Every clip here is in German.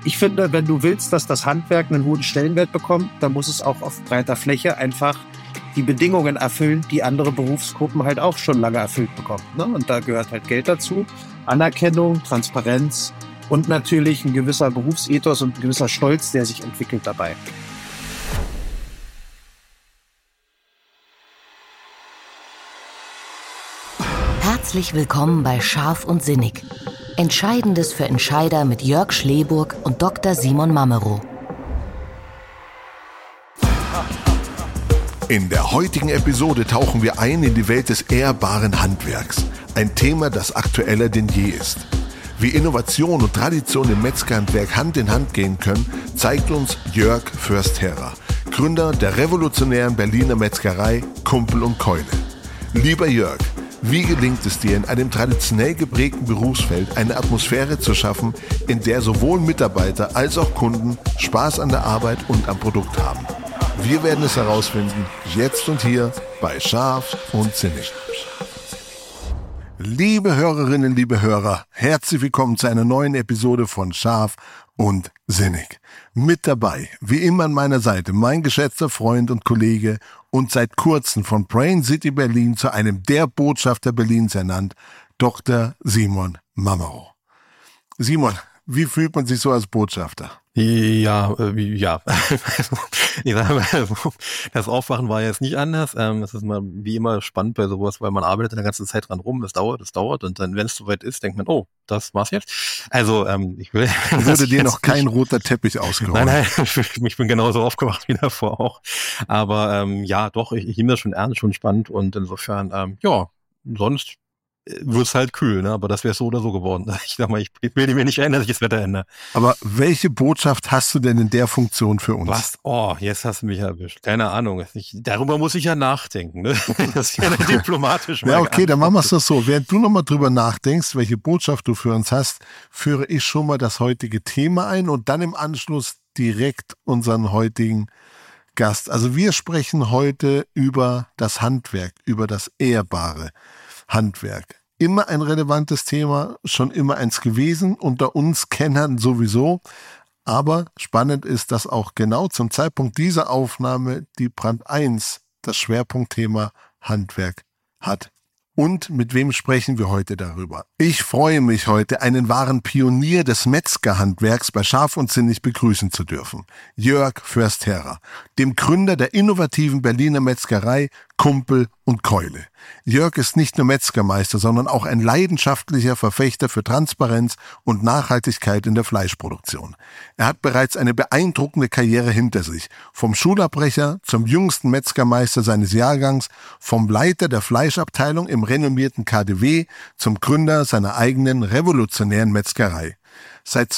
Ich finde, wenn du willst, dass das Handwerk einen hohen Stellenwert bekommt, dann muss es auch auf breiter Fläche einfach die Bedingungen erfüllen, die andere Berufsgruppen halt auch schon lange erfüllt bekommen. Ne? Und da gehört halt Geld dazu, Anerkennung, Transparenz und natürlich ein gewisser Berufsethos und ein gewisser Stolz, der sich entwickelt dabei. Herzlich willkommen bei Scharf und Sinnig. Entscheidendes für Entscheider mit Jörg Schleburg und Dr. Simon Mamero. In der heutigen Episode tauchen wir ein in die Welt des ehrbaren Handwerks. Ein Thema, das aktueller denn je ist. Wie Innovation und Tradition im Metzgerhandwerk Hand in Hand gehen können, zeigt uns Jörg Förstherrer, Gründer der revolutionären Berliner Metzgerei Kumpel und Keule. Lieber Jörg, wie gelingt es dir, in einem traditionell geprägten Berufsfeld eine Atmosphäre zu schaffen, in der sowohl Mitarbeiter als auch Kunden Spaß an der Arbeit und am Produkt haben? Wir werden es herausfinden, jetzt und hier bei Scharf und Sinnig. Liebe Hörerinnen, liebe Hörer, herzlich willkommen zu einer neuen Episode von Scharf und Sinnig. Mit dabei, wie immer an meiner Seite, mein geschätzter Freund und Kollege und seit kurzem von Brain City Berlin zu einem der Botschafter Berlins ernannt, Dr. Simon Mamero. Simon, wie fühlt man sich so als Botschafter? Ja. Ich sag mal, das Aufwachen war jetzt nicht anders. Es ist mal wie immer spannend bei sowas, weil man arbeitet eine ganze Zeit dran rum, das dauert und dann, wenn es soweit ist, denkt man, oh, das war's jetzt. Also ich will... Wurde dir noch kein roter Teppich ausgerollt? Nein, ich bin genauso aufgewacht wie davor auch. Aber ja, doch, ich nehme das schon ernst, schon spannend und insofern, sonst wird's halt kühl, ne? Aber das wäre so oder so geworden. Ich sag mal, ich will mir nicht ändern, dass ich das Wetter ändere. Aber welche Botschaft hast du denn in der Funktion für uns? Was? Oh, jetzt hast du mich erwischt. Keine Ahnung. Darüber muss ich ja nachdenken, ne? Das ist ja diplomatisch. Ja, okay, dann machen wir es doch so. Während du nochmal drüber nachdenkst, welche Botschaft du für uns hast, führe ich schon mal das heutige Thema ein und dann im Anschluss direkt unseren heutigen Gast. Also wir sprechen heute über das Handwerk, über das ehrbare Handwerk. Immer ein relevantes Thema, schon immer eins gewesen, unter uns Kennern sowieso. Aber spannend ist, dass auch genau zum Zeitpunkt dieser Aufnahme die Brand 1 das Schwerpunktthema Handwerk hat. Und mit wem sprechen wir heute darüber? Ich freue mich heute, einen wahren Pionier des Metzgerhandwerks bei Scharf und Sinnig begrüßen zu dürfen. Jörg Förstherrer, dem Gründer der innovativen Berliner Metzgerei Kumpel und Keule. Jörg ist nicht nur Metzgermeister, sondern auch ein leidenschaftlicher Verfechter für Transparenz und Nachhaltigkeit in der Fleischproduktion. Er hat bereits eine beeindruckende Karriere hinter sich. Vom Schulabbrecher zum jüngsten Metzgermeister seines Jahrgangs, vom Leiter der Fleischabteilung im renommierten KaDeWe zum Gründer seiner eigenen revolutionären Metzgerei. Seit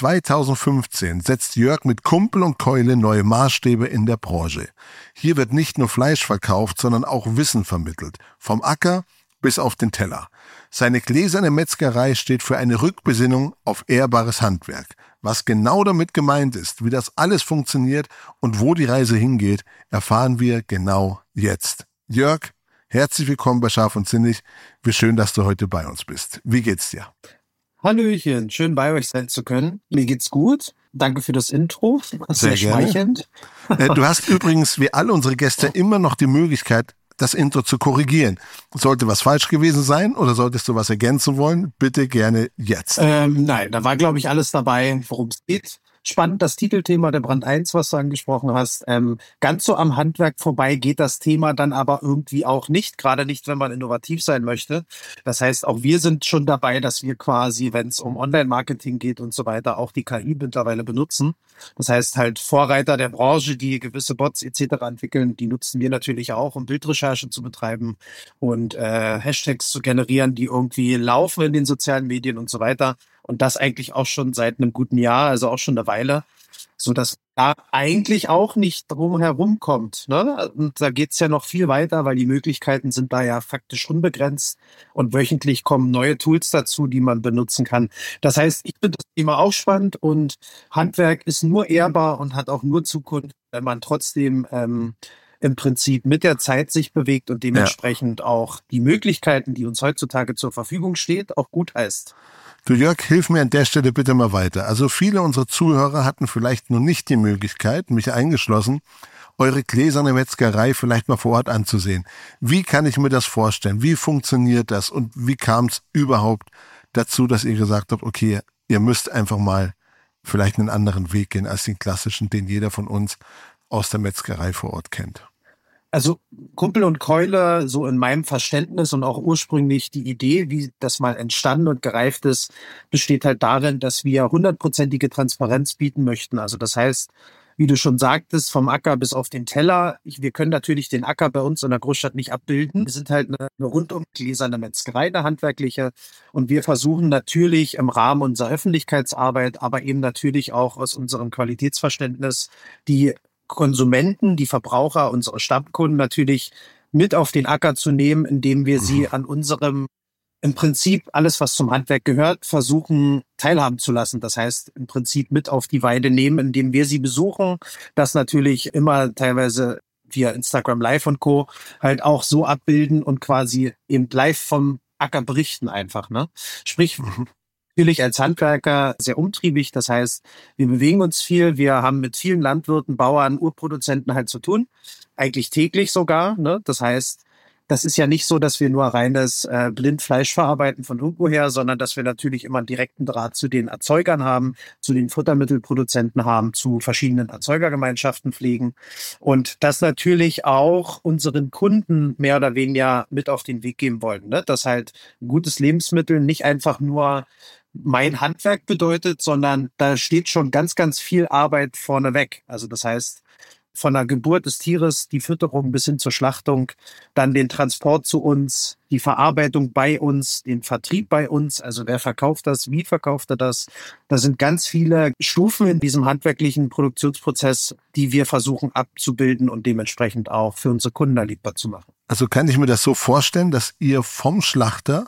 2015 setzt Jörg mit Kumpel und Keule neue Maßstäbe in der Branche. Hier wird nicht nur Fleisch verkauft, sondern auch Wissen vermittelt. Vom Acker bis auf den Teller. Seine gläserne Metzgerei steht für eine Rückbesinnung auf ehrbares Handwerk. Was genau damit gemeint ist, wie das alles funktioniert und wo die Reise hingeht, erfahren wir genau jetzt. Jörg, herzlich willkommen bei Scharf und Sinnig. Wie schön, dass du heute bei uns bist. Wie geht's dir? Hallöchen, schön bei euch sein zu können. Mir geht's gut. Danke für das Intro. Sehr schmeichelnd. Du hast übrigens, wie alle unsere Gäste, immer noch die Möglichkeit, das Intro zu korrigieren. Sollte was falsch gewesen sein oder solltest du was ergänzen wollen, bitte gerne jetzt. Nein, da war, glaube ich, alles dabei, worum es geht. Spannend, das Titelthema der Brand 1, was du angesprochen hast. Ganz so am Handwerk vorbei geht das Thema dann aber irgendwie auch nicht, gerade nicht, wenn man innovativ sein möchte. Das heißt, auch wir sind schon dabei, dass wir quasi, wenn es um Online-Marketing geht und so weiter, auch die KI mittlerweile benutzen. Das heißt halt Vorreiter der Branche, die gewisse Bots etc. entwickeln, die nutzen wir natürlich auch, um Bildrecherche zu betreiben und Hashtags zu generieren, die irgendwie laufen in den sozialen Medien und so weiter. Und das eigentlich auch schon seit einem guten Jahr, also auch schon eine Weile, so dass da eigentlich auch nicht drum herum kommt. Ne? Und da geht's ja noch viel weiter, weil die Möglichkeiten sind da ja faktisch unbegrenzt und wöchentlich kommen neue Tools dazu, die man benutzen kann. Das heißt, ich finde das Thema auch spannend und Handwerk ist nur ehrbar und hat auch nur Zukunft, wenn man trotzdem im Prinzip mit der Zeit sich bewegt und dementsprechend auch die Möglichkeiten, die uns heutzutage zur Verfügung steht, auch gut heißt. Du Jörg, hilf mir an der Stelle bitte mal weiter. Also viele unserer Zuhörer hatten vielleicht noch nicht die Möglichkeit, mich eingeschlossen, eure gläserne Metzgerei vielleicht mal vor Ort anzusehen. Wie kann ich mir das vorstellen? Wie funktioniert das? Und wie kam es überhaupt dazu, dass ihr gesagt habt, okay, ihr müsst einfach mal vielleicht einen anderen Weg gehen als den klassischen, den jeder von uns aus der Metzgerei vor Ort kennt? Also Kumpel und Keule, so in meinem Verständnis und auch ursprünglich die Idee, wie das mal entstanden und gereift ist, besteht halt darin, dass wir 100%ige Transparenz bieten möchten. Also das heißt, wie du schon sagtest, vom Acker bis auf den Teller. Wir können natürlich den Acker bei uns in der Großstadt nicht abbilden. Wir sind halt eine rundum gläserne Metzgerei, eine handwerkliche. Und wir versuchen natürlich im Rahmen unserer Öffentlichkeitsarbeit, aber eben natürlich auch aus unserem Qualitätsverständnis, die Konsumenten, die Verbraucher, unsere Stammkunden natürlich mit auf den Acker zu nehmen, indem wir sie an unserem, im Prinzip alles, was zum Handwerk gehört, versuchen teilhaben zu lassen. Das heißt, im Prinzip mit auf die Weide nehmen, indem wir sie besuchen. Das natürlich immer teilweise via Instagram Live und Co. halt auch so abbilden und quasi eben live vom Acker berichten einfach, ne? Sprich, natürlich als Handwerker sehr umtriebig. Das heißt, wir bewegen uns viel. Wir haben mit vielen Landwirten, Bauern, Urproduzenten halt zu tun. Eigentlich täglich sogar, ne? Das heißt, das ist ja nicht so, dass wir nur reines Blindfleisch verarbeiten von irgendwoher, sondern dass wir natürlich immer einen direkten Draht zu den Erzeugern haben, zu den Futtermittelproduzenten haben, zu verschiedenen Erzeugergemeinschaften pflegen und das natürlich auch unseren Kunden mehr oder weniger mit auf den Weg geben wollen, ne? Dass halt ein gutes Lebensmittel nicht einfach nur mein Handwerk bedeutet, sondern da steht schon ganz, ganz viel Arbeit vorneweg. Also das heißt, von der Geburt des Tieres, die Fütterung bis hin zur Schlachtung, dann den Transport zu uns, die Verarbeitung bei uns, den Vertrieb bei uns, also wer verkauft das, wie verkauft er das. Da sind ganz viele Stufen in diesem handwerklichen Produktionsprozess, die wir versuchen abzubilden und dementsprechend auch für unsere Kunden erlebbar zu machen. Also kann ich mir das so vorstellen, dass ihr vom Schlachter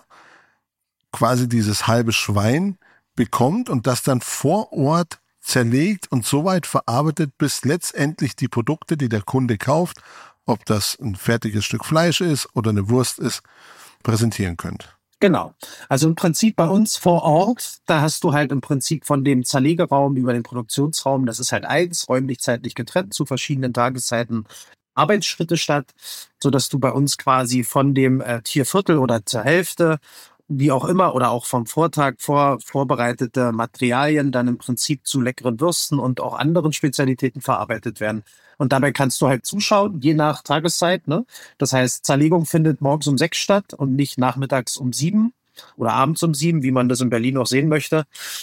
quasi dieses halbe Schwein bekommt und das dann vor Ort zerlegt und so weit verarbeitet, bis letztendlich die Produkte, die der Kunde kauft, ob das ein fertiges Stück Fleisch ist oder eine Wurst ist, präsentieren könnt. Genau. Also im Prinzip bei uns vor Ort, da hast du halt im Prinzip von dem Zerlegeraum über den Produktionsraum, das ist halt eins, räumlich zeitlich getrennt zu verschiedenen Tageszeiten, Arbeitsschritte statt, sodass du bei uns quasi von dem Tierviertel oder zur Hälfte wie auch immer, oder auch vom Vortag vorbereitete Materialien dann im Prinzip zu leckeren Würsten und auch anderen Spezialitäten verarbeitet werden. Und dabei kannst du halt zuschauen, je nach Tageszeit, ne? Das heißt, Zerlegung findet morgens um 6 statt und nicht nachmittags um 7 oder abends um 7, wie man das in Berlin auch sehen möchte.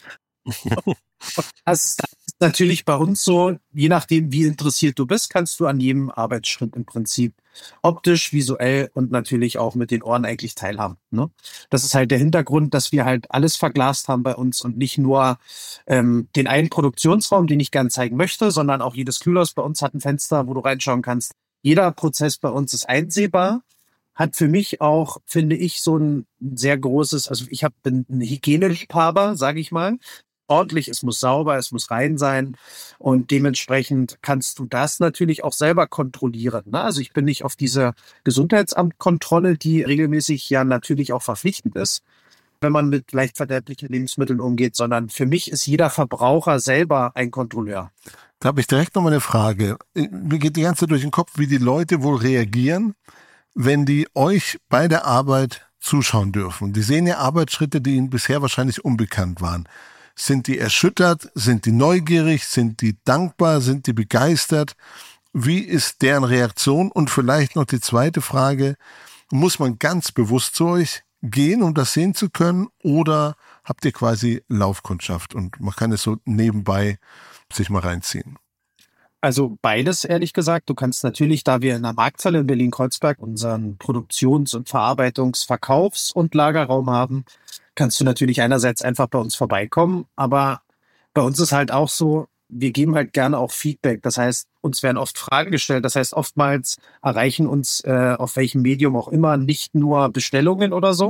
Das ist natürlich bei uns so, je nachdem, wie interessiert du bist, kannst du an jedem Arbeitsschritt im Prinzip optisch, visuell und natürlich auch mit den Ohren eigentlich teilhaben, ne? Das ist halt der Hintergrund, dass wir halt alles verglast haben bei uns und nicht nur den einen Produktionsraum, den ich gerne zeigen möchte, sondern auch jedes Kühlhaus bei uns hat ein Fenster, wo du reinschauen kannst. Jeder Prozess bei uns ist einsehbar. Hat für mich auch, finde ich, so ein sehr großes, also bin ein Hygieneliebhaber, sage ich mal. Ordentlich, es muss sauber, es muss rein sein und dementsprechend kannst du das natürlich auch selber kontrollieren, ne? Also ich bin nicht auf diese Gesundheitsamtkontrolle, die regelmäßig ja natürlich auch verpflichtend ist, wenn man mit leicht verderblichen Lebensmitteln umgeht, sondern für mich ist jeder Verbraucher selber ein Kontrolleur. Da habe ich direkt noch mal eine Frage. Mir geht die ganze Zeit durch den Kopf, wie die Leute wohl reagieren, wenn die euch bei der Arbeit zuschauen dürfen. Die sehen ja Arbeitsschritte, die ihnen bisher wahrscheinlich unbekannt waren. Sind die erschüttert? Sind die neugierig? Sind die dankbar? Sind die begeistert? Wie ist deren Reaktion? Und vielleicht noch die zweite Frage, muss man ganz bewusst zu euch gehen, um das sehen zu können? Oder habt ihr quasi Laufkundschaft und man kann es so nebenbei sich mal reinziehen? Also beides, ehrlich gesagt. Du kannst natürlich, da wir in der Markthalle in Berlin-Kreuzberg unseren Produktions- und Verarbeitungs-, und Lagerraum haben, kannst du natürlich einerseits einfach bei uns vorbeikommen, aber bei uns ist halt auch so, wir geben halt gerne auch Feedback. Das heißt, uns werden oft Fragen gestellt. Das heißt, oftmals erreichen uns auf welchem Medium auch immer nicht nur Bestellungen oder so,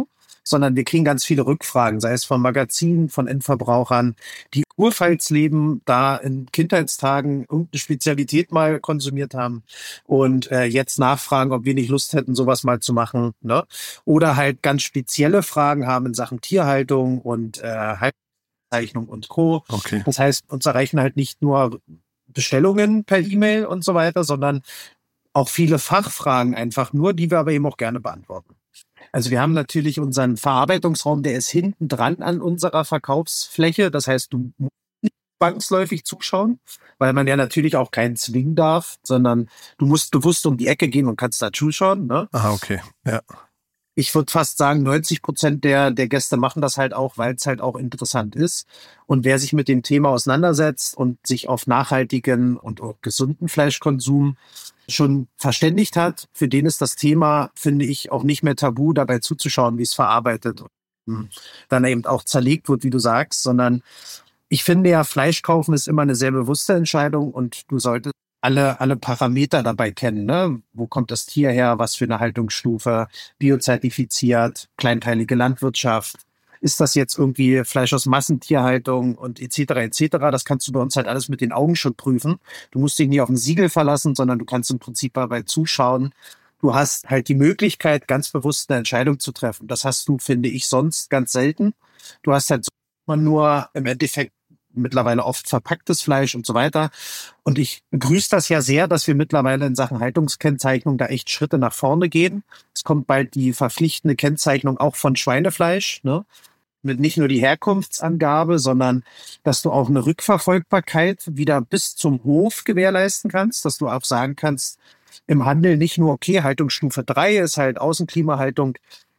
sondern wir kriegen ganz viele Rückfragen, sei es von Magazinen, von Endverbrauchern, die urpfalz leben, da in Kindheitstagen irgendeine Spezialität mal konsumiert haben und jetzt nachfragen, ob wir nicht Lust hätten, sowas mal zu machen, ne? Oder halt ganz spezielle Fragen haben in Sachen Tierhaltung und Halbzeichnung und Co. Okay. Das heißt, uns erreichen halt nicht nur Bestellungen per E-Mail und so weiter, sondern auch viele Fachfragen einfach nur, die wir aber eben auch gerne beantworten. Also wir haben natürlich unseren Verarbeitungsraum, der ist hinten dran an unserer Verkaufsfläche. Das heißt, du musst nicht zwangsläufig zuschauen, weil man ja natürlich auch keinen zwingen darf, sondern du musst bewusst um die Ecke gehen und kannst da zuschauen, ne? Okay. Ja. Ich würde fast sagen, 90% der Gäste machen das halt auch, weil es halt auch interessant ist. Und wer sich mit dem Thema auseinandersetzt und sich auf nachhaltigen und auch gesunden Fleischkonsum schon verständigt hat, für den ist das Thema, finde ich, auch nicht mehr tabu, dabei zuzuschauen, wie es verarbeitet und dann eben auch zerlegt wird, wie du sagst, sondern ich finde ja, Fleisch kaufen ist immer eine sehr bewusste Entscheidung und du solltest alle Parameter dabei kennen, ne? Wo kommt das Tier her? Was für eine Haltungsstufe? Biozertifiziert? Kleinteilige Landwirtschaft? Ist das jetzt irgendwie Fleisch aus Massentierhaltung und etc. Das kannst du bei uns halt alles mit den Augen schon prüfen. Du musst dich nicht auf ein Siegel verlassen, sondern du kannst im Prinzip dabei zuschauen. Du hast halt die Möglichkeit, ganz bewusst eine Entscheidung zu treffen. Das hast du, finde ich, sonst ganz selten. Du hast halt nur im Endeffekt mittlerweile oft verpacktes Fleisch und so weiter. Und ich begrüße das ja sehr, dass wir mittlerweile in Sachen Haltungskennzeichnung da echt Schritte nach vorne gehen. Es kommt bald die verpflichtende Kennzeichnung auch von Schweinefleisch, ne? Mit nicht nur die Herkunftsangabe, sondern dass du auch eine Rückverfolgbarkeit wieder bis zum Hof gewährleisten kannst, dass du auch sagen kannst, im Handel nicht nur, okay, Haltungsstufe 3 ist halt Außenklimahaltung,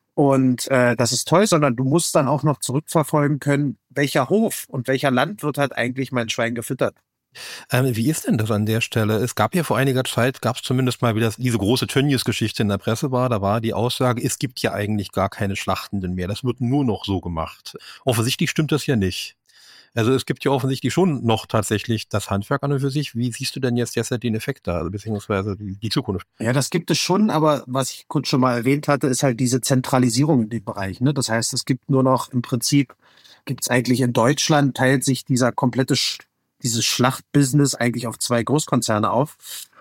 und das ist toll, sondern du musst dann auch noch zurückverfolgen können, welcher Hof und welcher Landwirt hat eigentlich mein Schwein gefüttert. Wie ist denn das an der Stelle? Es gab ja vor einiger Zeit, gab es zumindest mal wieder diese große Tönnies-Geschichte in der Presse war, da war die Aussage, es gibt ja eigentlich gar keine Schlachtenden mehr, das wird nur noch so gemacht. Offensichtlich stimmt das ja nicht. Also es gibt ja offensichtlich schon noch tatsächlich das Handwerk an und für sich. Wie siehst du denn jetzt derzeit den Effekt da, also beziehungsweise die Zukunft? Ja, das gibt es schon, aber was ich kurz schon mal erwähnt hatte, ist halt diese Zentralisierung in dem Bereich, ne? Das heißt, es gibt nur noch im Prinzip, gibt es eigentlich in Deutschland, teilt sich dieser komplette dieses Schlachtbusiness eigentlich auf 2 Großkonzerne auf.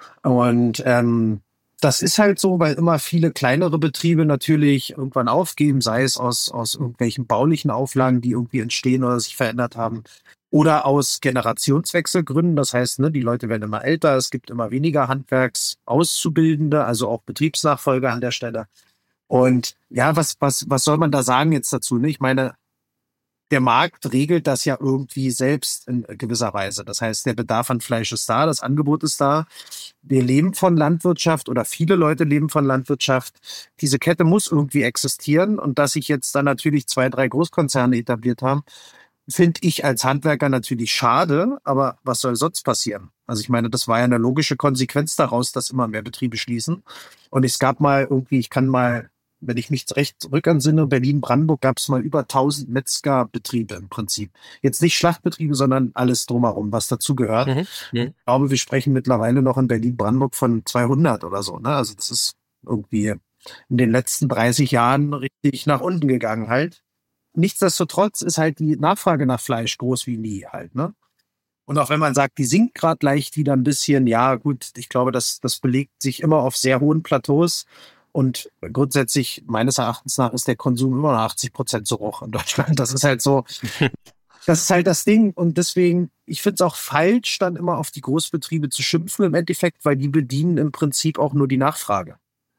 Und das ist halt so, weil immer viele kleinere Betriebe natürlich irgendwann aufgeben, sei es aus irgendwelchen baulichen Auflagen, die irgendwie entstehen oder sich verändert haben, oder aus Generationswechselgründen. Das heißt, ne, die Leute werden immer älter, es gibt immer weniger Handwerksauszubildende, also auch Betriebsnachfolger an der Stelle. Und ja, was soll man da sagen jetzt dazu? Ne? Ich meine, der Markt regelt das ja irgendwie selbst in gewisser Weise. Das heißt, der Bedarf an Fleisch ist da, das Angebot ist da. Wir leben von Landwirtschaft oder viele Leute leben von Landwirtschaft. Diese Kette muss irgendwie existieren und dass sich jetzt dann natürlich 2, 3 Großkonzerne etabliert haben, finde ich als Handwerker natürlich schade, aber was soll sonst passieren? Also ich meine, das war ja eine logische Konsequenz daraus, dass immer mehr Betriebe schließen. Und es gab mal irgendwie, ich kann mal, wenn ich mich recht zurückentsinne, Berlin-Brandenburg gab es mal über 1000 Metzgerbetriebe im Prinzip. Jetzt nicht Schlachtbetriebe, sondern alles drumherum, was dazugehört. Ich glaube, wir sprechen mittlerweile noch in Berlin-Brandenburg von 200 oder so, ne? Also das ist irgendwie in den letzten 30 Jahren richtig nach unten gegangen halt. Nichtsdestotrotz ist halt die Nachfrage nach Fleisch groß wie nie halt, ne? Und auch wenn man sagt, die sinkt gerade leicht wieder ein bisschen, ja gut, ich glaube, das belegt sich immer auf sehr hohen Plateaus. Und grundsätzlich, meines Erachtens nach, ist der Konsum immer noch 80% so hoch in Deutschland. Das ist halt so, das ist halt das Ding. Und deswegen, ich finde es auch falsch, dann immer auf die Großbetriebe zu schimpfen im Endeffekt, weil die bedienen im Prinzip auch nur die Nachfrage.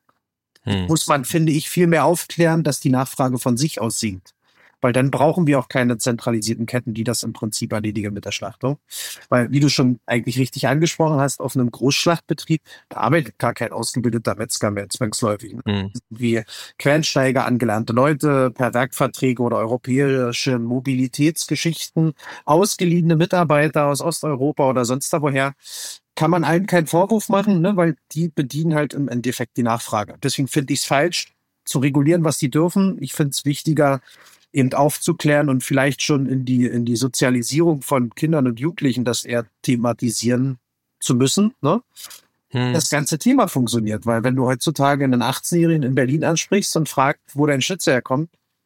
Muss man, finde ich, viel mehr aufklären, dass die Nachfrage von sich aus sinkt. Weil dann brauchen wir auch keine zentralisierten Ketten, die das im Prinzip erledigen mit der Schlachtung. Weil, wie du schon eigentlich richtig angesprochen hast, auf einem Großschlachtbetrieb, da arbeitet gar kein ausgebildeter Metzger mehr zwangsläufig. Wie Quereinsteiger, angelernte Leute, per Werkverträge oder europäische Mobilitätsgeschichten, ausgeliehene Mitarbeiter aus Osteuropa oder sonst da woher, kann man allen keinen Vorwurf machen, ne? Weil die bedienen halt im Endeffekt die Nachfrage. Deswegen finde ich es falsch, zu regulieren, was die dürfen. Ich finde es wichtiger, eben aufzuklären und vielleicht schon in die Sozialisierung von Kindern und Jugendlichen das eher thematisieren zu müssen, ne? Das ganze Thema funktioniert, weil wenn du heutzutage einen 18-Jährigen in Berlin ansprichst und fragst, wo dein Schnitzel herkommt,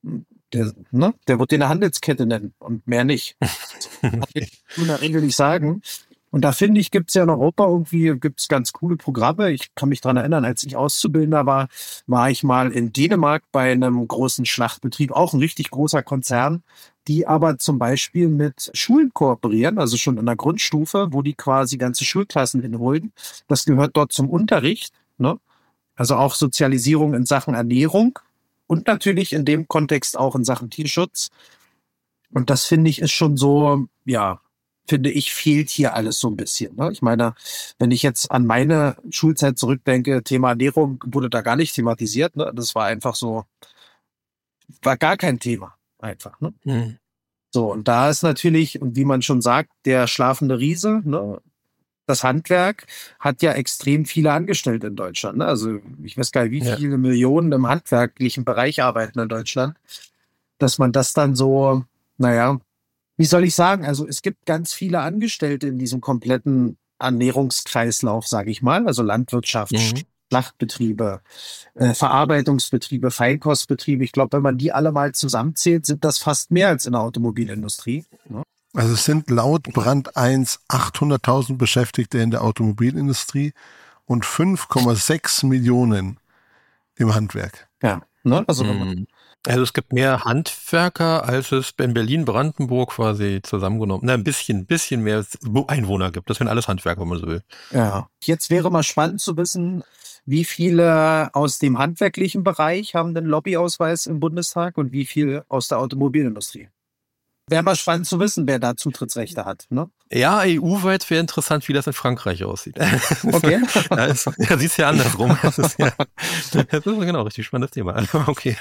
der wird dir eine Handelskette nennen und mehr nicht. Kann ich in der Regel nicht sagen. Und da finde ich, gibt es ja in Europa irgendwie gibt's ganz coole Programme. Ich kann mich daran erinnern, als ich Auszubildender war ich mal in Dänemark bei einem großen Schlachtbetrieb, auch ein richtig großer Konzern, die aber zum Beispiel mit Schulen kooperieren, also schon in der Grundstufe, wo die quasi ganze Schulklassen hinholen. Das gehört dort zum Unterricht, ne? Also auch Sozialisierung in Sachen Ernährung und natürlich in dem Kontext auch in Sachen Tierschutz. Und das finde ich ist schon so, ja, finde ich, fehlt hier alles so ein bisschen. Ne? Ich meine, wenn ich jetzt an meine Schulzeit zurückdenke, Thema Ernährung wurde da gar nicht thematisiert. Ne? Das war einfach so, war gar kein Thema einfach. Ne? Mhm. So, und da ist natürlich, und wie man schon sagt, der schlafende Riese, ne? Das Handwerk hat ja extrem viele Angestellte in Deutschland. Ne? Also ich weiß gar nicht, wie viele Millionen im handwerklichen Bereich arbeiten in Deutschland, dass man das dann so, naja, wie soll ich sagen? Also es gibt ganz viele Angestellte in diesem kompletten Ernährungskreislauf, sage ich mal. Also Landwirtschaft, Schlachtbetriebe, Verarbeitungsbetriebe, Feinkostbetriebe. Ich glaube, wenn man die alle mal zusammenzählt, sind das fast mehr als in der Automobilindustrie. Ne? Also es sind laut Brand 1 800.000 Beschäftigte in der Automobilindustrie und 5,6 Millionen im Handwerk. Ja, ne? Also Also es gibt mehr Handwerker, als es in Berlin-Brandenburg quasi zusammengenommen, ein bisschen mehr Einwohner gibt. Das sind alles Handwerker, wenn man so will. Ja. Jetzt wäre mal spannend zu wissen, wie viele aus dem handwerklichen Bereich haben den Lobbyausweis im Bundestag und wie viele aus der Automobilindustrie. Wäre mal spannend zu wissen, wer da Zutrittsrechte hat. Ne? Ja, EU-weit wäre interessant, wie das in Frankreich aussieht. Okay. Ja, sieht es ja andersrum. Das ist genau richtig spannendes Thema. Okay.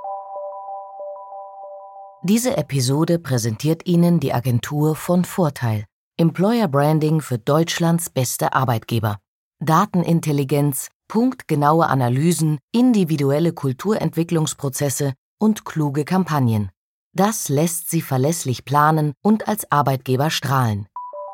Diese Episode präsentiert Ihnen die Agentur von Vorteil. Employer Branding für Deutschlands beste Arbeitgeber. Datenintelligenz, punktgenaue Analysen, individuelle Kulturentwicklungsprozesse und kluge Kampagnen. Das lässt Sie verlässlich planen und als Arbeitgeber strahlen.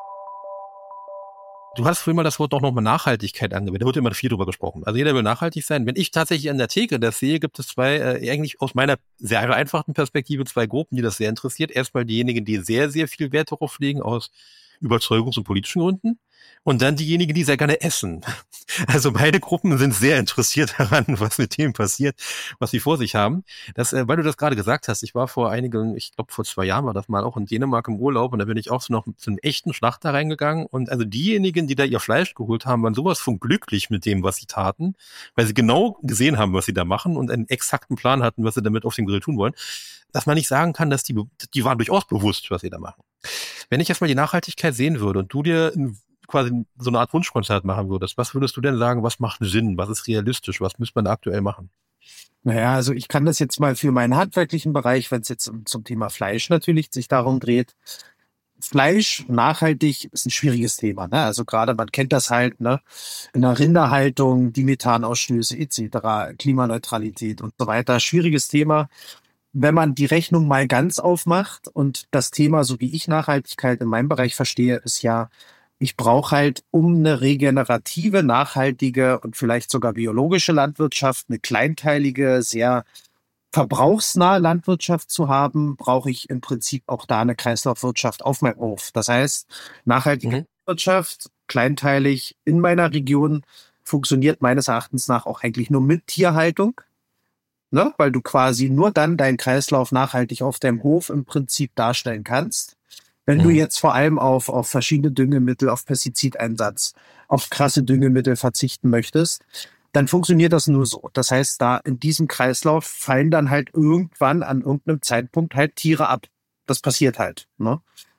Du hast vorhin mal das Wort auch nochmal Nachhaltigkeit angewendet. Da wird immer viel drüber gesprochen. Also jeder will nachhaltig sein. Wenn ich tatsächlich an der Theke das sehe, gibt es eigentlich aus meiner sehr vereinfachten Perspektive zwei Gruppen, die das sehr interessiert. Erstmal diejenigen, die sehr, sehr viel Wert darauf legen aus Überzeugungs- und politischen Gründen. Und dann diejenigen, die sehr gerne essen. Also beide Gruppen sind sehr interessiert daran, was mit dem passiert, was sie vor sich haben. Weil du das gerade gesagt hast, ich war vor 2 Jahren war das mal auch in Dänemark im Urlaub und da bin ich auch so noch zu einem echten Schlachter reingegangen und also diejenigen, die da ihr Fleisch geholt haben, waren sowas von glücklich mit dem, was sie taten, weil sie genau gesehen haben, was sie da machen und einen exakten Plan hatten, was sie damit auf dem Grill tun wollen, dass man nicht sagen kann, dass die waren durchaus bewusst, was sie da machen. Wenn ich jetzt mal die Nachhaltigkeit sehen würde und du dir quasi so eine Art Wunschkonzert machen würdest, was würdest du denn sagen, was macht Sinn, was ist realistisch, was müsste man da aktuell machen? Naja, also ich kann das jetzt mal für meinen handwerklichen Bereich, wenn es jetzt zum Thema Fleisch natürlich sich darum dreht. Fleisch nachhaltig ist ein schwieriges Thema. Ne? Also gerade, man kennt das halt, ne? In der Rinderhaltung, die Methanausstöße etc., Klimaneutralität und so weiter. Schwieriges Thema. Wenn man die Rechnung mal ganz aufmacht und das Thema, so wie ich Nachhaltigkeit in meinem Bereich verstehe, ist ja, ich brauche halt, um eine regenerative, nachhaltige und vielleicht sogar biologische Landwirtschaft, eine kleinteilige, sehr verbrauchsnahe Landwirtschaft zu haben, brauche ich im Prinzip auch da eine Kreislaufwirtschaft auf meinem Hof. Das heißt, nachhaltige Landwirtschaft, kleinteilig in meiner Region, funktioniert meines Erachtens nach auch eigentlich nur mit Tierhaltung. Ne? Weil du quasi nur dann deinen Kreislauf nachhaltig auf deinem Hof im Prinzip darstellen kannst. Wenn du jetzt vor allem auf verschiedene Düngemittel, auf Pestizideinsatz, auf krasse Düngemittel verzichten möchtest, dann funktioniert das nur so. Das heißt, da in diesem Kreislauf fallen dann halt irgendwann an irgendeinem Zeitpunkt halt Tiere ab. Das passiert halt. Ne?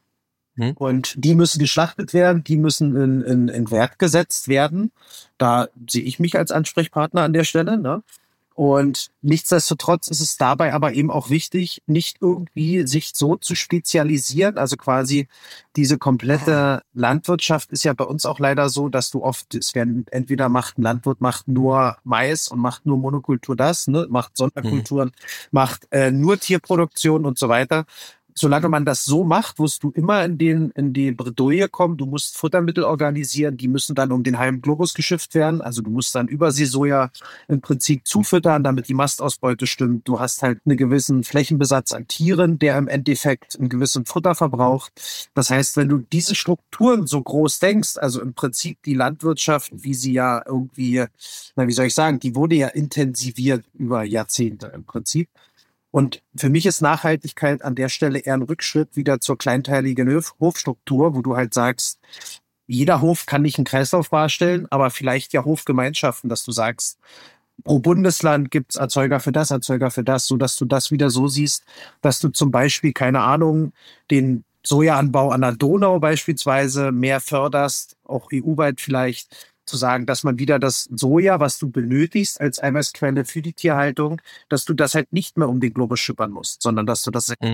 Und die müssen geschlachtet werden, die müssen in Wert gesetzt werden. Da sehe ich mich als Ansprechpartner an der Stelle. Ne? Und nichtsdestotrotz ist es dabei aber eben auch wichtig, nicht irgendwie sich so zu spezialisieren. Also quasi diese komplette Landwirtschaft ist ja bei uns auch leider so, dass du oft, ein Landwirt macht nur Mais und macht nur Monokultur macht Sonderkulturen, macht nur Tierproduktion und so weiter. solange man das so macht, wirst du immer in die Bredouille kommen. Du musst Futtermittel organisieren, die müssen dann um den halben Globus geschifft werden. Also du musst dann Überseesoja im Prinzip zufüttern, damit die Mastausbeute stimmt. Du hast halt einen gewissen Flächenbesatz an Tieren, der im Endeffekt einen gewissen Futter verbraucht. Das heißt, wenn du diese Strukturen so groß denkst, also im Prinzip die Landwirtschaft, wie sie ja irgendwie, wie soll ich sagen, die wurde ja intensiviert über Jahrzehnte im Prinzip. Und für mich ist Nachhaltigkeit an der Stelle eher ein Rückschritt wieder zur kleinteiligen Hofstruktur, wo du halt sagst, jeder Hof kann nicht einen Kreislauf darstellen, aber vielleicht ja Hofgemeinschaften, dass du sagst, pro Bundesland gibt's Erzeuger für das, so dass du das wieder so siehst, dass du zum Beispiel, keine Ahnung, den Sojaanbau an der Donau beispielsweise mehr förderst, auch EU-weit vielleicht, zu sagen, dass man wieder das Soja, was du benötigst als Eiweißquelle für die Tierhaltung, dass du das halt nicht mehr um den Globus schippern musst, sondern dass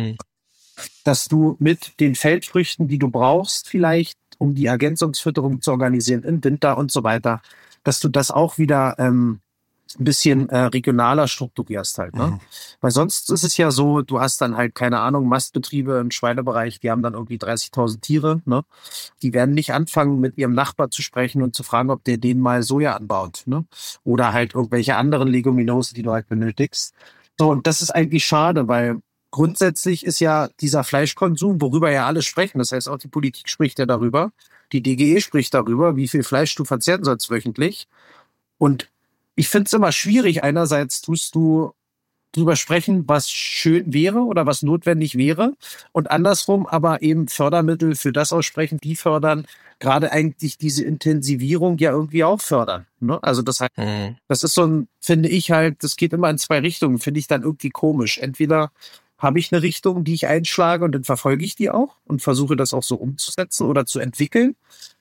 dass du mit den Feldfrüchten, die du brauchst, vielleicht, um die Ergänzungsfütterung zu organisieren im Winter und so weiter, dass du das auch wieder ein bisschen regionaler strukturierst halt, ne? Mhm. Weil sonst ist es ja so, du hast dann halt, keine Ahnung, Mastbetriebe im Schweinebereich, die haben dann irgendwie 30.000 Tiere, ne? Die werden nicht anfangen, mit ihrem Nachbar zu sprechen und zu fragen, ob der denen mal Soja anbaut, ne? Oder halt irgendwelche anderen Leguminosen, die du halt benötigst. So, und das ist eigentlich schade, weil grundsätzlich ist ja dieser Fleischkonsum, worüber ja alle sprechen, das heißt auch die Politik spricht ja darüber, die DGE spricht darüber, wie viel Fleisch du verzehren sollst wöchentlich. Und ich finde es immer schwierig. Einerseits tust du drüber sprechen, was schön wäre oder was notwendig wäre. Und andersrum aber eben Fördermittel für das aussprechen, die fördern, gerade eigentlich diese Intensivierung ja irgendwie auch fördern. Ne? Also das heißt, das ist so ein, finde ich halt, das geht immer in zwei Richtungen, finde ich dann irgendwie komisch. Entweder habe ich eine Richtung, die ich einschlage und dann verfolge ich die auch und versuche das auch so umzusetzen oder zu entwickeln.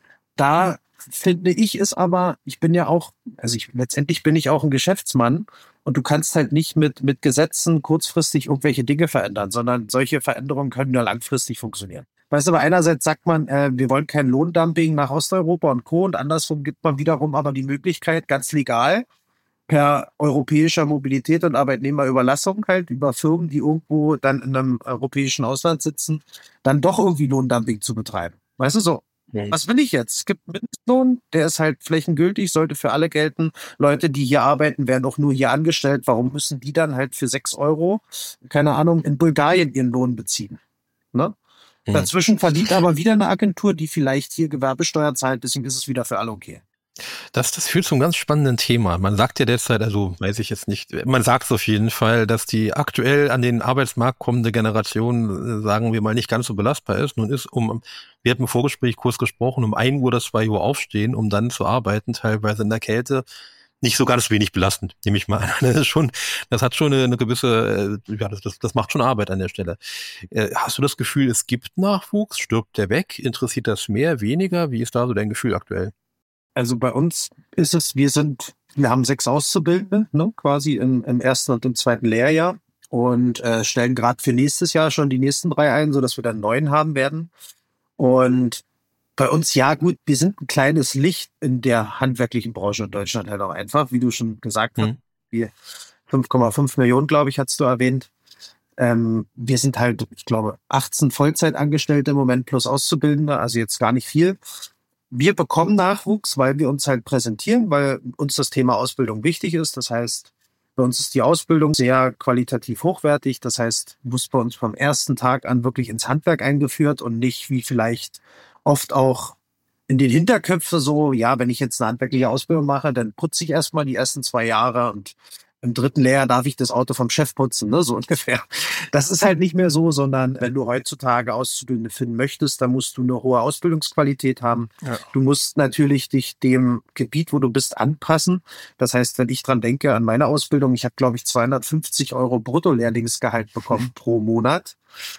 Da finde ich es aber, ich bin ja auch, letztendlich bin ich auch ein Geschäftsmann und du kannst halt nicht mit Gesetzen kurzfristig irgendwelche Dinge verändern, sondern solche Veränderungen können ja langfristig funktionieren. Weißt du, aber einerseits sagt man, wir wollen kein Lohndumping nach Osteuropa und Co. und andersrum gibt man wiederum aber die Möglichkeit, ganz legal, per europäischer Mobilität und Arbeitnehmerüberlassung halt über Firmen, die irgendwo dann in einem europäischen Ausland sitzen, dann doch irgendwie Lohndumping zu betreiben. Weißt du, so. Was will ich jetzt? Es gibt einen Mindestlohn, der ist halt flächengültig, sollte für alle gelten. Leute, die hier arbeiten, werden auch nur hier angestellt. Warum müssen die dann halt für 6 Euro, keine Ahnung, in Bulgarien ihren Lohn beziehen? Ne? Dazwischen verdient aber wieder eine Agentur, die vielleicht hier Gewerbesteuer zahlt, deswegen ist es wieder für alle okay. Das führt zum ganz spannenden Thema. Man sagt ja derzeit, also weiß ich jetzt nicht, man sagt es auf jeden Fall, dass die aktuell an den Arbeitsmarkt kommende Generation, sagen wir mal, nicht ganz so belastbar ist. Nun ist wir hatten im Vorgespräch kurz gesprochen, um 1 Uhr oder 2 Uhr aufstehen, um dann zu arbeiten, teilweise in der Kälte, nicht so ganz wenig belastend, nehme ich mal an. Das hat schon eine gewisse, das macht schon Arbeit an der Stelle. Hast du das Gefühl, es gibt Nachwuchs? Stirbt der weg? Interessiert das mehr, weniger? Wie ist da so dein Gefühl aktuell? Also bei uns ist es, wir haben 6 Auszubildende, ne, quasi im ersten und im zweiten Lehrjahr und stellen gerade für nächstes Jahr schon die nächsten 3 ein, sodass wir dann 9 haben werden. Und bei uns, ja gut, wir sind ein kleines Licht in der handwerklichen Branche in Deutschland halt auch einfach, wie du schon gesagt hast, wie 5,5 Millionen, glaube ich, hast du erwähnt. Wir sind halt, ich glaube, 18 Vollzeitangestellte im Moment plus Auszubildende, also jetzt gar nicht viel. Wir bekommen Nachwuchs, weil wir uns halt präsentieren, weil uns das Thema Ausbildung wichtig ist. Das heißt, bei uns ist die Ausbildung sehr qualitativ hochwertig. Das heißt, muss bei uns vom ersten Tag an wirklich ins Handwerk eingeführt und nicht wie vielleicht oft auch in den Hinterköpfen so, ja, wenn ich jetzt eine handwerkliche Ausbildung mache, dann putze ich erstmal die ersten 2 Jahre und im 3. Lehrjahr darf ich das Auto vom Chef putzen, ne, so ungefähr. Das ist halt nicht mehr so, sondern wenn du heutzutage Auszubildende finden möchtest, dann musst du eine hohe Ausbildungsqualität haben. Ja. Du musst natürlich dich dem Gebiet, wo du bist, anpassen. Das heißt, wenn ich dran denke an meine Ausbildung, ich habe, glaube ich, 250 € Brutto-Lehrlingsgehalt bekommen pro Monat.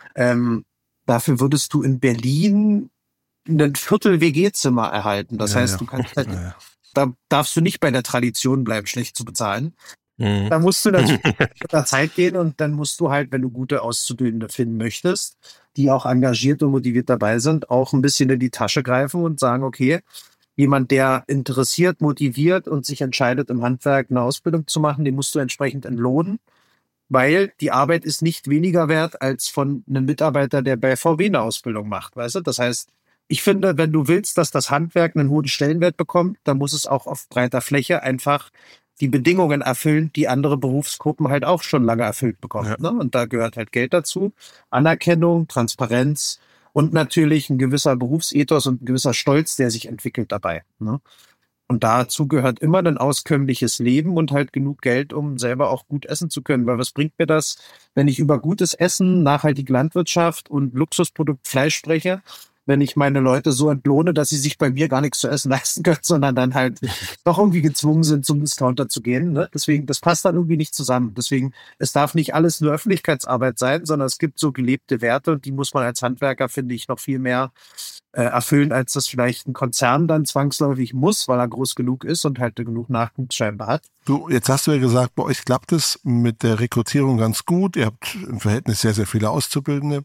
Dafür würdest du in Berlin ein Viertel WG-Zimmer erhalten. Das heißt, du kannst halt, da darfst du nicht bei der Tradition bleiben, schlecht zu bezahlen. Da musst du natürlich mit der Zeit gehen und dann musst du halt, wenn du gute Auszubildende finden möchtest, die auch engagiert und motiviert dabei sind, auch ein bisschen in die Tasche greifen und sagen, okay, jemand, der interessiert, motiviert und sich entscheidet, im Handwerk eine Ausbildung zu machen, den musst du entsprechend entlohnen. weil die Arbeit ist nicht weniger wert als von einem Mitarbeiter, der bei VW eine Ausbildung macht, weißt du? Das heißt, ich finde, wenn du willst, dass das Handwerk einen hohen Stellenwert bekommt, dann muss es auch auf breiter Fläche einfach die Bedingungen erfüllen, die andere Berufsgruppen halt auch schon lange erfüllt bekommen. Ja. Ne? Und da gehört halt Geld dazu, Anerkennung, Transparenz und natürlich ein gewisser Berufsethos und ein gewisser Stolz, der sich entwickelt dabei. Ne? Und dazu gehört immer ein auskömmliches Leben und halt genug Geld, um selber auch gut essen zu können. Weil was bringt mir das, wenn ich über gutes Essen, nachhaltige Landwirtschaft und Luxusprodukt Fleisch spreche, wenn ich meine Leute so entlohne, dass sie sich bei mir gar nichts zu essen leisten können, sondern dann halt doch irgendwie gezwungen sind, zum Discounter zu gehen. Ne? Deswegen, das passt dann irgendwie nicht zusammen. Deswegen, es darf nicht alles nur Öffentlichkeitsarbeit sein, sondern es gibt so gelebte Werte und die muss man als Handwerker, finde ich, noch viel mehr erfüllen, als das vielleicht ein Konzern dann zwangsläufig muss, weil er groß genug ist und halt genug Nachwuchs scheinbar hat. Du, jetzt hast du ja gesagt, bei euch klappt es mit der Rekrutierung ganz gut. Ihr habt im Verhältnis sehr, sehr viele Auszubildende,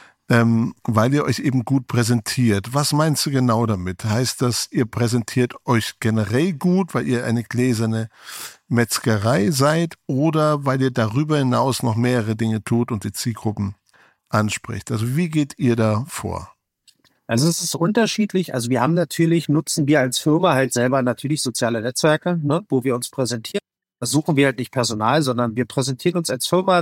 weil ihr euch eben gut präsentiert. Was meinst du genau damit? Heißt das, ihr präsentiert euch generell gut, weil ihr eine gläserne Metzgerei seid oder weil ihr darüber hinaus noch mehrere Dinge tut und die Zielgruppen anspricht? Also wie geht ihr da vor? Also es ist unterschiedlich. Also wir haben natürlich, nutzen wir als Firma halt selber natürlich soziale Netzwerke, ne, wo wir uns präsentieren. Da suchen wir halt nicht Personal, sondern wir präsentieren uns als Firma,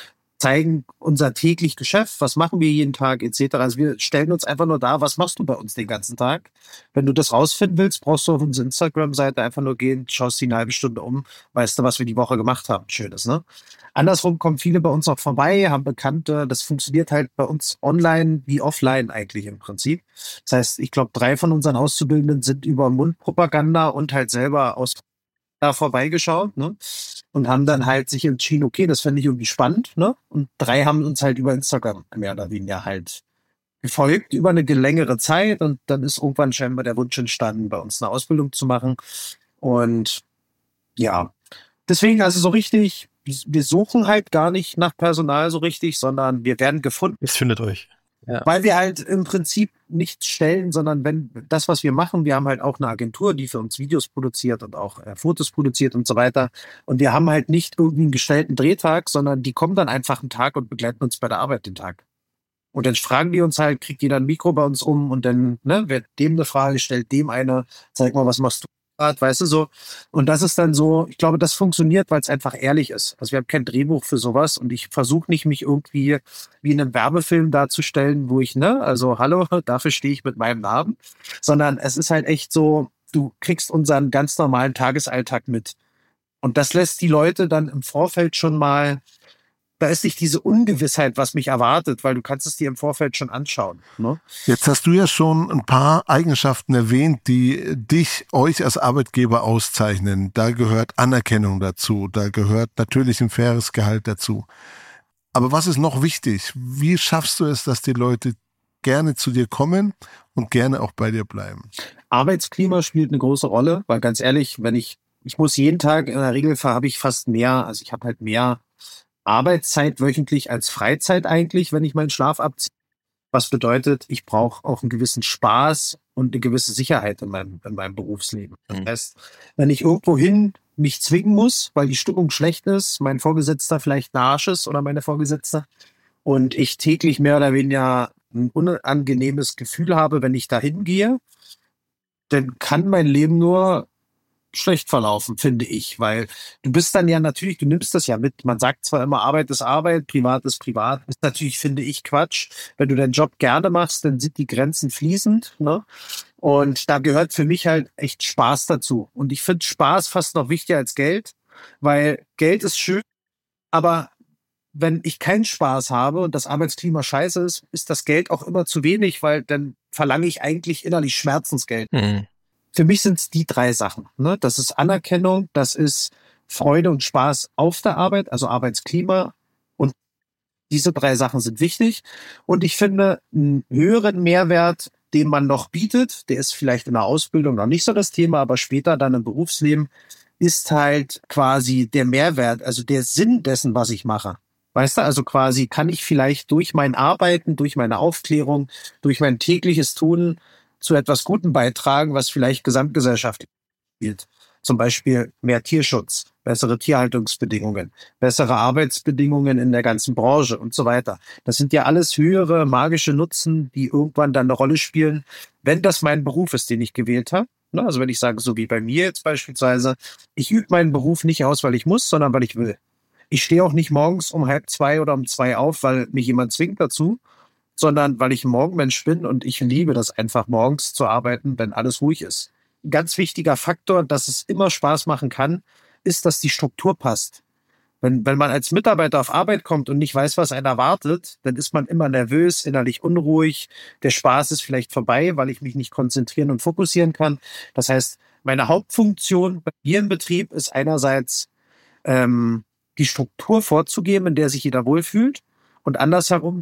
zeigen unser täglich Geschäft, was machen wir jeden Tag etc. Also wir stellen uns einfach nur dar, was machst du bei uns den ganzen Tag. Wenn du das rausfinden willst, brauchst du auf unsere Instagram-Seite einfach nur gehen, schaust die eine halbe Stunde um, weißt du, was wir die Woche gemacht haben. Schönes, ne? Andersrum kommen viele bei uns auch vorbei, haben Bekannte. Das funktioniert halt bei uns online wie offline eigentlich im Prinzip. Das heißt, ich glaube, 3 von unseren Auszubildenden sind über Mundpropaganda und halt selber aus da vorbeigeschaut, ne? Und haben dann halt sich entschieden, okay, das fände ich irgendwie spannend, ne? Und 3 haben uns halt über Instagram mehr oder weniger halt gefolgt über eine längere Zeit und dann ist irgendwann scheinbar der Wunsch entstanden, bei uns eine Ausbildung zu machen. Und ja, deswegen also so richtig, wir suchen halt gar nicht nach Personal so richtig, sondern wir werden gefunden. Es findet euch. Ja. Weil wir halt im Prinzip nichts stellen, sondern wenn das, was wir machen, wir haben halt auch eine Agentur, die für uns Videos produziert und auch Fotos produziert und so weiter. Und wir haben halt nicht irgendwie einen gestellten Drehtag, sondern die kommen dann einfach einen Tag und begleiten uns bei der Arbeit den Tag. Und dann fragen die uns halt, kriegt jeder ein Mikro bei uns um und dann wird dem eine Frage, stellt dem eine, zeig mal, was machst du gerade, weißt du so. Und das ist dann so, ich glaube, das funktioniert, weil es einfach ehrlich ist. Also wir haben kein Drehbuch für sowas und ich versuche nicht, mich irgendwie wie in einem Werbefilm darzustellen, wo ich, also hallo, dafür stehe ich mit meinem Namen, sondern es ist halt echt so, du kriegst unseren ganz normalen Tagesalltag mit. Und das lässt die Leute dann im Vorfeld schon mal, da ist nicht diese Ungewissheit, was mich erwartet, weil du kannst es dir im Vorfeld schon anschauen. Ne? Jetzt hast du ja schon ein paar Eigenschaften erwähnt, die euch als Arbeitgeber auszeichnen. Da gehört Anerkennung dazu, da gehört natürlich ein faires Gehalt dazu. Aber was ist noch wichtig? Wie schaffst du es, dass die Leute gerne zu dir kommen und gerne auch bei dir bleiben? Arbeitsklima spielt eine große Rolle, weil ganz ehrlich, wenn ich muss jeden Tag, in der Regel habe ich fast mehr, also ich habe halt mehr Arbeitszeit wöchentlich als Freizeit eigentlich, wenn ich meinen Schlaf abziehe. Was bedeutet, ich brauche auch einen gewissen Spaß und eine gewisse Sicherheit in meinem Berufsleben. Das heißt, wenn ich irgendwo hin mich zwingen muss, weil die Stimmung schlecht ist, mein Vorgesetzter vielleicht ein Arsch ist oder meine Vorgesetzte und ich täglich mehr oder weniger ein unangenehmes Gefühl habe, wenn ich da hingehe, dann kann mein Leben nur schlecht verlaufen, finde ich, weil du bist dann ja natürlich, du nimmst das ja mit. Man sagt zwar immer, Arbeit ist Arbeit, Privat ist Privat. Ist natürlich, finde ich, Quatsch. Wenn du deinen Job gerne machst, dann sind die Grenzen fließend, ne? Und da gehört für mich halt echt Spaß dazu. Und ich finde Spaß fast noch wichtiger als Geld, weil Geld ist schön, aber wenn ich keinen Spaß habe und das Arbeitsklima scheiße ist, ist das Geld auch immer zu wenig, weil dann verlange ich eigentlich innerlich Schmerzensgeld. Für mich sind es die 3 Sachen. Ne? Das ist Anerkennung, das ist Freude und Spaß auf der Arbeit, also Arbeitsklima. Und diese 3 Sachen sind wichtig. Und ich finde, einen höheren Mehrwert, den man noch bietet, der ist vielleicht in der Ausbildung noch nicht so das Thema, aber später dann im Berufsleben, ist halt quasi der Mehrwert, also der Sinn dessen, was ich mache. Weißt du, also quasi kann ich vielleicht durch mein Arbeiten, durch meine Aufklärung, durch mein tägliches Tun zu etwas Gutem beitragen, was vielleicht gesamtgesellschaftlich spielt. Zum Beispiel mehr Tierschutz, bessere Tierhaltungsbedingungen, bessere Arbeitsbedingungen in der ganzen Branche und so weiter. Das sind ja alles höhere magische Nutzen, die irgendwann dann eine Rolle spielen, wenn das mein Beruf ist, den ich gewählt habe. Also wenn ich sage, so wie bei mir jetzt beispielsweise, ich übe meinen Beruf nicht aus, weil ich muss, sondern weil ich will. Ich stehe auch nicht morgens um 1:30 oder um 2 auf, weil mich jemand zwingt dazu, sondern weil ich ein Morgenmensch bin und ich liebe das einfach, morgens zu arbeiten, wenn alles ruhig ist. Ein ganz wichtiger Faktor, dass es immer Spaß machen kann, ist, dass die Struktur passt. Wenn man als Mitarbeiter auf Arbeit kommt und nicht weiß, was einen erwartet, dann ist man immer nervös, innerlich unruhig. Der Spaß ist vielleicht vorbei, weil ich mich nicht konzentrieren und fokussieren kann. Das heißt, meine Hauptfunktion bei mir im Betrieb ist einerseits die Struktur vorzugeben, in der sich jeder wohlfühlt, und andersherum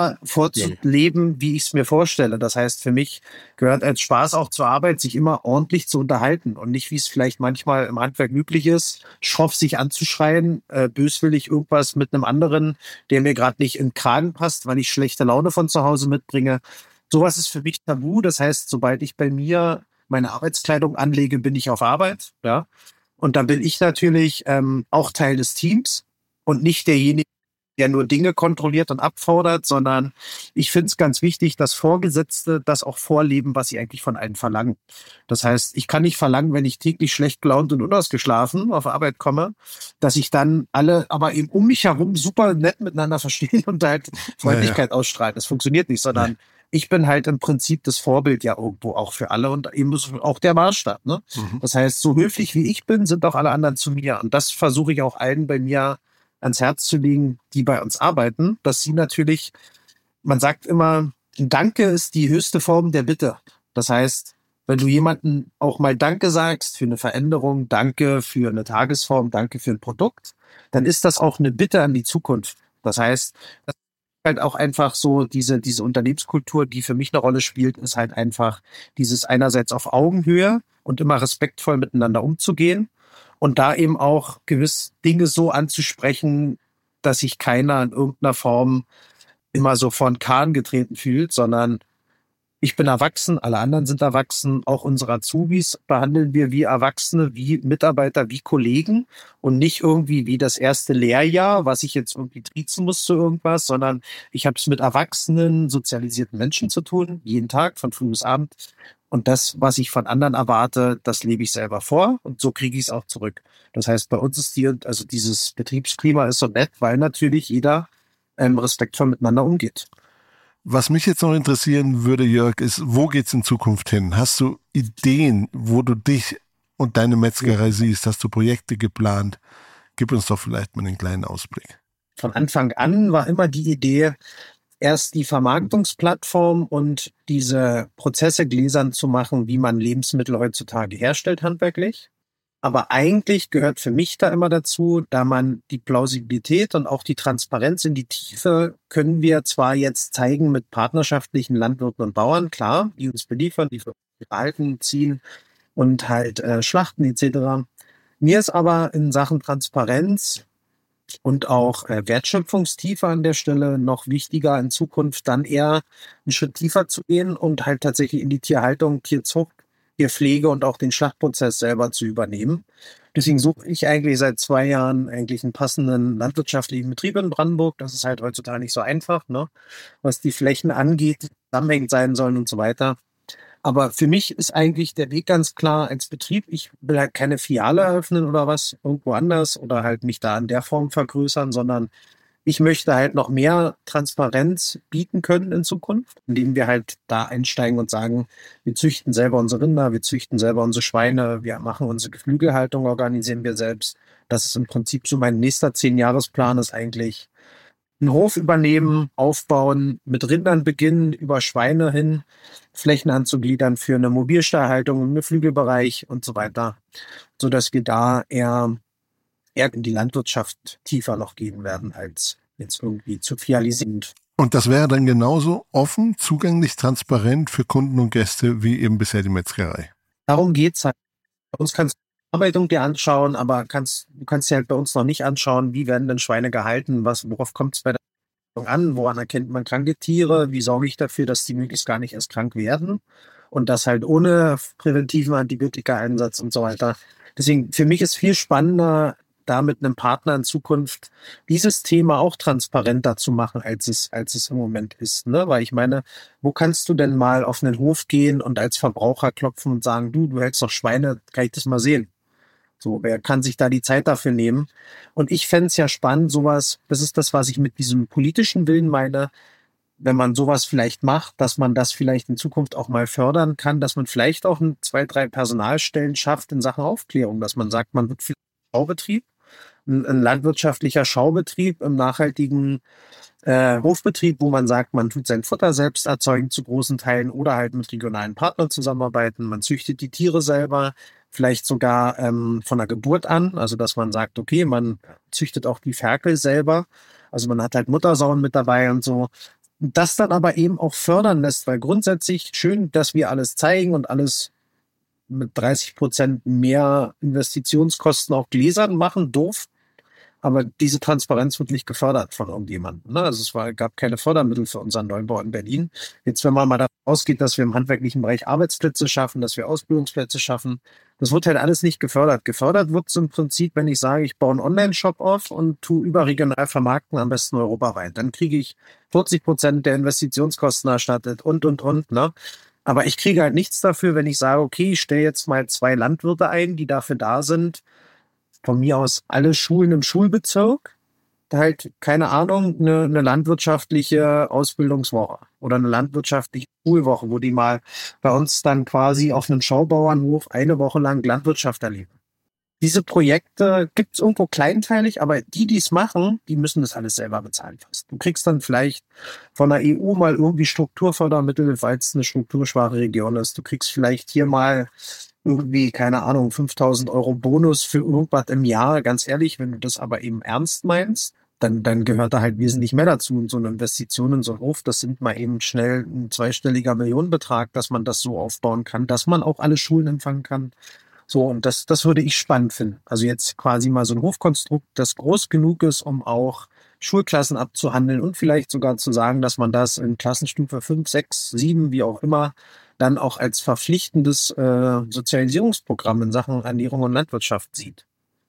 vorzuleben, wie ich es mir vorstelle. Das heißt, für mich gehört als Spaß auch zur Arbeit, sich immer ordentlich zu unterhalten und nicht, wie es vielleicht manchmal im Handwerk üblich ist, schroff sich anzuschreien, böswillig irgendwas mit einem anderen, der mir gerade nicht in den Kragen passt, weil ich schlechte Laune von zu Hause mitbringe. Sowas ist für mich tabu. Das heißt, sobald ich bei mir meine Arbeitskleidung anlege, bin ich auf Arbeit. Ja. Und dann bin ich natürlich auch Teil des Teams und nicht derjenige, der nur Dinge kontrolliert und abfordert, sondern ich finde es ganz wichtig, dass Vorgesetzte das auch vorleben, was sie eigentlich von einem verlangen. Das heißt, ich kann nicht verlangen, wenn ich täglich schlecht gelaunt und unausgeschlafen auf Arbeit komme, dass ich dann alle aber eben um mich herum super nett miteinander verstehen und halt Freundlichkeit ausstrahlen. Das funktioniert nicht, sondern ich bin halt im Prinzip das Vorbild ja irgendwo auch für alle und eben auch der Maßstab. Ne? Das heißt, so höflich wie ich bin, sind auch alle anderen zu mir. Und das versuche ich auch allen bei mir ans Herz zu legen, die bei uns arbeiten, dass sie natürlich, man sagt immer, Danke ist die höchste Form der Bitte. Das heißt, wenn du jemandem auch mal Danke sagst für eine Veränderung, Danke für eine Tagesform, Danke für ein Produkt, dann ist das auch eine Bitte an die Zukunft. Das heißt, das ist halt auch einfach so diese Unternehmenskultur, die für mich eine Rolle spielt, ist halt einfach dieses einerseits auf Augenhöhe und immer respektvoll miteinander umzugehen. Und da eben auch gewiss Dinge so anzusprechen, dass sich keiner in irgendeiner Form immer so vor den Kahn getreten fühlt, sondern ich bin erwachsen, alle anderen sind erwachsen, auch unsere Azubis behandeln wir wie Erwachsene, wie Mitarbeiter, wie Kollegen und nicht irgendwie wie das erste Lehrjahr, was ich jetzt irgendwie triezen muss zu irgendwas, sondern ich habe es mit erwachsenen, sozialisierten Menschen zu tun, jeden Tag, von früh bis abend. Und das, was ich von anderen erwarte, das lebe ich selber vor und so kriege ich es auch zurück. Das heißt, bei uns ist also dieses Betriebsklima ist so nett, weil natürlich jeder respektvoll miteinander umgeht. Was mich jetzt noch interessieren würde, Jörg, ist, wo geht's in Zukunft hin? Hast du Ideen, wo du dich und deine Metzgerei siehst? Hast du Projekte geplant? Gib uns doch vielleicht mal einen kleinen Ausblick. Von Anfang an war immer die Idee, erst die Vermarktungsplattform und diese Prozesse gläsern zu machen, wie man Lebensmittel heutzutage herstellt handwerklich. Aber eigentlich gehört für mich da immer dazu, da man die Plausibilität und auch die Transparenz in die Tiefe können wir zwar jetzt zeigen mit partnerschaftlichen Landwirten und Bauern, klar, die uns beliefern, die für uns halten, ziehen und halt schlachten etc. Mir ist aber in Sachen Transparenz und auch Wertschöpfungstiefe an der Stelle noch wichtiger, in Zukunft dann eher einen Schritt tiefer zu gehen und halt tatsächlich in die Tierhaltung, Tierzucht, Tierpflege und auch den Schlachtprozess selber zu übernehmen. Deswegen suche ich eigentlich seit 2 Jahren eigentlich einen passenden landwirtschaftlichen Betrieb in Brandenburg. Das ist halt heutzutage nicht so einfach, ne? Was die Flächen angeht, zusammenhängend sein sollen und so weiter. Aber für mich ist eigentlich der Weg ganz klar als Betrieb. Ich will halt keine Filiale eröffnen oder was irgendwo anders oder halt mich da in der Form vergrößern, sondern ich möchte halt noch mehr Transparenz bieten können in Zukunft, indem wir halt da einsteigen und sagen, wir züchten selber unsere Rinder, wir züchten selber unsere Schweine, wir machen unsere Geflügelhaltung, organisieren wir selbst. Das ist im Prinzip so mein nächster 10-Jahresplan, ist eigentlich einen Hof übernehmen, aufbauen, mit Rindern beginnen, über Schweine hin, Flächen anzugliedern für eine Mobilstallhaltung im Geflügelbereich und so weiter, sodass wir da eher in die Landwirtschaft tiefer noch gehen werden, als jetzt irgendwie zu fialisierend. Und das wäre dann genauso offen, zugänglich, transparent für Kunden und Gäste wie eben bisher die Metzgerei. Darum geht's halt. Bei uns kannst du die Bearbeitung dir anschauen, aber du kannst dir halt bei uns noch nicht anschauen, wie werden denn Schweine gehalten, worauf kommt es bei der Bearbeitung an, woran erkennt man kranke Tiere, wie sorge ich dafür, dass die möglichst gar nicht erst krank werden und das halt ohne präventiven Antibiotika-Einsatz und so weiter. Deswegen, für mich ist viel spannender, da mit einem Partner in Zukunft dieses Thema auch transparenter zu machen, als es im Moment ist. Ne? Weil ich meine, wo kannst du denn mal auf einen Hof gehen und als Verbraucher klopfen und sagen, du hältst doch Schweine, kann ich das mal sehen? So, wer kann sich da die Zeit dafür nehmen? Und ich fände es ja spannend, sowas, das ist das, was ich mit diesem politischen Willen meine, wenn man sowas vielleicht macht, dass man das vielleicht in Zukunft auch mal fördern kann, dass man vielleicht auch 2, 3 Personalstellen schafft in Sachen Aufklärung, dass man sagt, man wird vielleicht Schaubetrieb, ein landwirtschaftlicher Schaubetrieb im nachhaltigen Hofbetrieb, wo man sagt, man tut sein Futter selbst erzeugen zu großen Teilen oder halt mit regionalen Partnern zusammenarbeiten, man züchtet die Tiere selber, vielleicht sogar von der Geburt an, also dass man sagt, okay, man züchtet auch die Ferkel selber, also man hat halt Muttersauen mit dabei und so. Das dann aber eben auch fördern lässt, weil grundsätzlich schön, dass wir alles zeigen und alles mit 30% mehr Investitionskosten auch Gläsern machen, doof. Aber diese Transparenz wird nicht gefördert von irgendjemandem. Ne? Also gab keine Fördermittel für unseren Neubau in Berlin. Jetzt, wenn man mal davon ausgeht, dass wir im handwerklichen Bereich Arbeitsplätze schaffen, dass wir Ausbildungsplätze schaffen, das wird halt alles nicht gefördert. Gefördert wird es im Prinzip, wenn ich sage, ich baue einen Online-Shop auf und tue überregional vermarkten, am besten europaweit. Dann kriege ich 40% der Investitionskosten erstattet und, ne? Aber ich kriege halt nichts dafür, wenn ich sage, okay, ich stelle jetzt mal 2 Landwirte ein, die dafür da sind, von mir aus alle Schulen im Schulbezirk, halt, keine Ahnung, eine landwirtschaftliche Ausbildungswoche oder eine landwirtschaftliche Schulwoche, wo die mal bei uns dann quasi auf einem Schaubauernhof eine Woche lang Landwirtschaft erleben. Diese Projekte gibt es irgendwo kleinteilig, aber die es machen, die müssen das alles selber bezahlen fast. Du kriegst dann vielleicht von der EU mal irgendwie Strukturfördermittel, weil es eine strukturschwache Region ist. Du kriegst vielleicht hier mal irgendwie, keine Ahnung, 5.000 € Bonus für irgendwas im Jahr. Ganz ehrlich, wenn du das aber eben ernst meinst, dann gehört da halt wesentlich mehr dazu. Und so eine Investition in so einen Hof, das sind mal eben schnell ein zweistelliger Millionenbetrag, dass man das so aufbauen kann, dass man auch alle Schulen empfangen kann. So, und das würde ich spannend finden. Also jetzt quasi mal so ein Hofkonstrukt, das groß genug ist, um auch Schulklassen abzuhandeln und vielleicht sogar zu sagen, dass man das in Klassenstufe 5, 6, 7, wie auch immer, dann auch als verpflichtendes Sozialisierungsprogramm in Sachen Ernährung und Landwirtschaft sieht.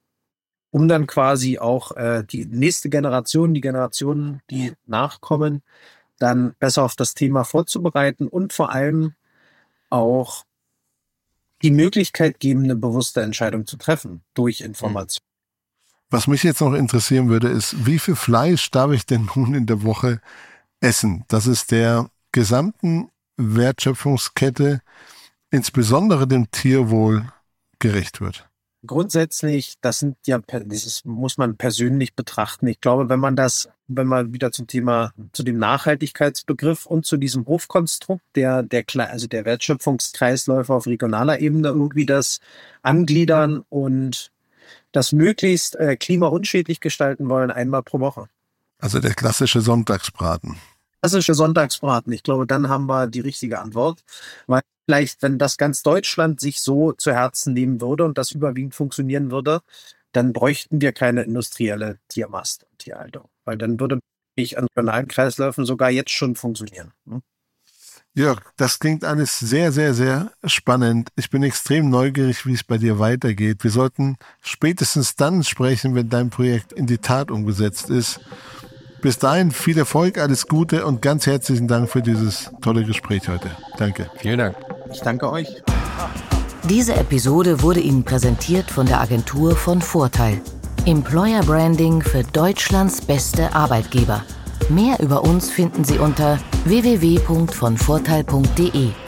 Um dann quasi auch die nächste Generation, die Generationen, die nachkommen, dann besser auf das Thema vorzubereiten und vor allem auch die Möglichkeit geben, eine bewusste Entscheidung zu treffen durch Information. Was mich jetzt noch interessieren würde, ist, wie viel Fleisch darf ich denn nun in der Woche essen, dass es der gesamten Wertschöpfungskette, insbesondere dem Tierwohl, gerecht wird? Grundsätzlich, das muss man persönlich betrachten. Ich glaube, wenn man wieder zu dem Nachhaltigkeitsbegriff und zu diesem Hofkonstrukt, der Wertschöpfungskreisläufe auf regionaler Ebene irgendwie das angliedern und das möglichst klimaunschädlich gestalten wollen, einmal pro Woche. Also der klassische Sonntagsbraten. Ich glaube, dann haben wir die richtige Antwort. Weil vielleicht, wenn das ganz Deutschland sich so zu Herzen nehmen würde und das überwiegend funktionieren würde, dann bräuchten wir keine industrielle Tiermast und Tierhaltung. Weil dann würde ich an regionalen Kreisläufen sogar jetzt schon funktionieren. Jörg, das klingt alles sehr, sehr, sehr spannend. Ich bin extrem neugierig, wie es bei dir weitergeht. Wir sollten spätestens dann sprechen, wenn dein Projekt in die Tat umgesetzt ist. Bis dahin viel Erfolg, alles Gute und ganz herzlichen Dank für dieses tolle Gespräch heute. Danke. Vielen Dank. Ich danke euch. Diese Episode wurde Ihnen präsentiert von der Agentur von Vorteil. Employer Branding für Deutschlands beste Arbeitgeber. Mehr über uns finden Sie unter www.vonvorteil.de.